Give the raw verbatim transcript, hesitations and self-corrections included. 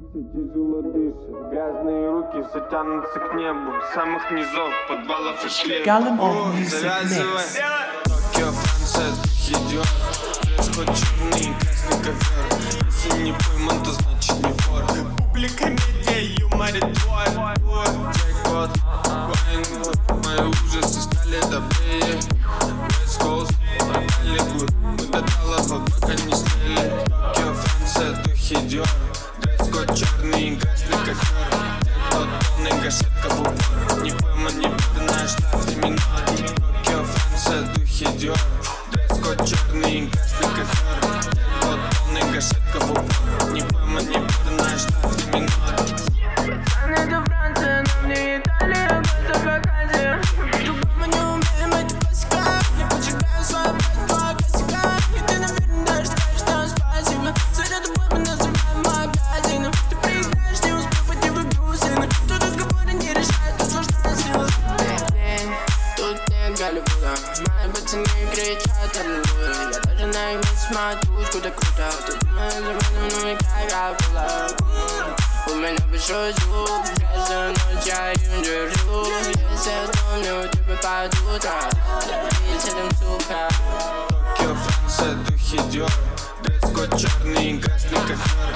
улице тяжело дышат, грязные руки все тянутся к небу, с самых низов подвалов и шлемов. Завязывай. Токио, Франция, духи Диор, дресс-код черный и красный ковер. Если не пойман, то значит не вор. Публика, медиа, юмор и твой джекпот, вайн. Мои ужасы стали добрее. West Coast, пропали гуд. Мы до талого пока не сняли. Токио, Франция, духи Диор, дресс-код черный и красный ковер. Джекпот, полный гашетка в упор. Не пойман, не вор, наш штраф не минор. Токио, Франция, духи Диор, дресс-код черный и красный ковер. Джекпот, полный гашетка в упор. Не пойман, не вор, наш штраф не минор. Это Франция, но мне Италия, года вакансия. По-другому не умеем, это классика. Я поджигаю свою пять, два косяка. И ты, наверное, даже скажешь нам спасибо. За это бой мы называем магазином. Ты приезжаешь, не успев пойти в игру, сына. Тут разговоры не решают, тут важна сила. Тут нет Голливуда. Мои пацаны кричат аллилуйя. Я даже на их месте смотрю, куда круто. Ты думаешь, за мной, ну и как была. У меня большой звук, каждую ночь я им держу. Если я вспомню, тебе под утро, ведь этим сука. Токио, Франция, духи Диор, дресс-код черный и красный ковер.